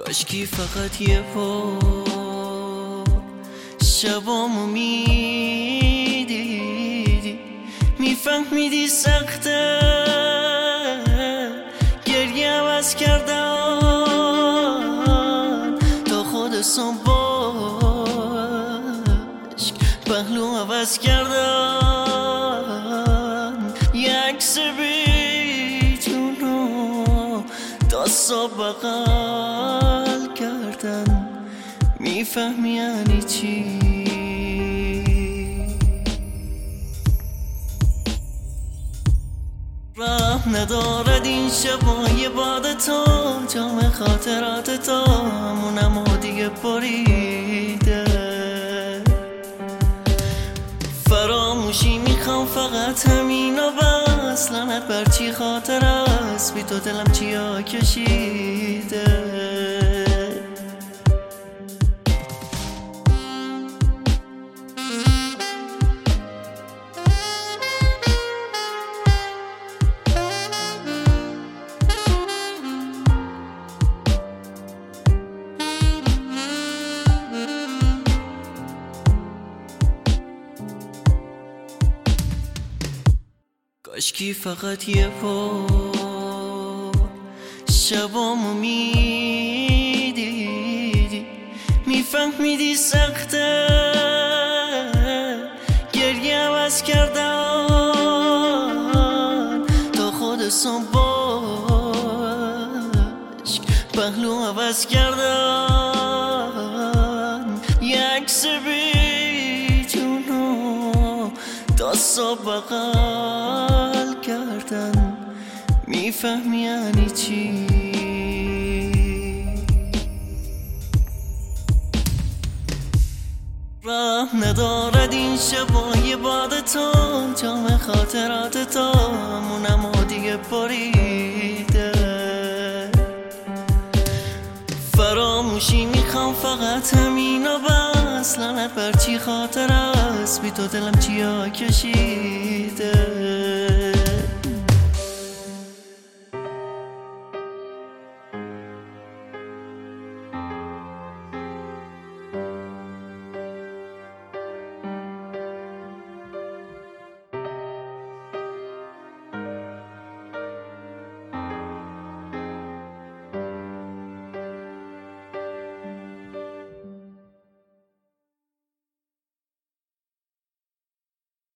کاشکی فقط یه بار شبامو میدیدی، میفهمیدی سخته گریه عوض کردن تا خود صبحش پهلو عوض کردن، یه عکس بیتونو تا صبح بغل کردن. میفهمی یعنی چی؟ رحم ندارد این شبای بعد تو، جام خاطرات تو همونم و دیگه بریده. فراموشی میخوام فقط همین و بس، لعنت بر چی خاطر است بی تو دلم چیا کشیده. کاشکی فقط یه بار شبامو میدیدی، میفهمیدی سخته گریه عوض کردن تا خود صبحش پهلو عوض کردن، یه عکس بیتونو تا صبح بغل کردن. میفهمی یعنی چی؟ رحم ندارد این شبای بعد تو، جام خاطرات تو همونم و دیگه بریده. فراموشی میخوام فقط همین و بس، لعنت بر چی خاطر است بی تو دلم چیا کشیده.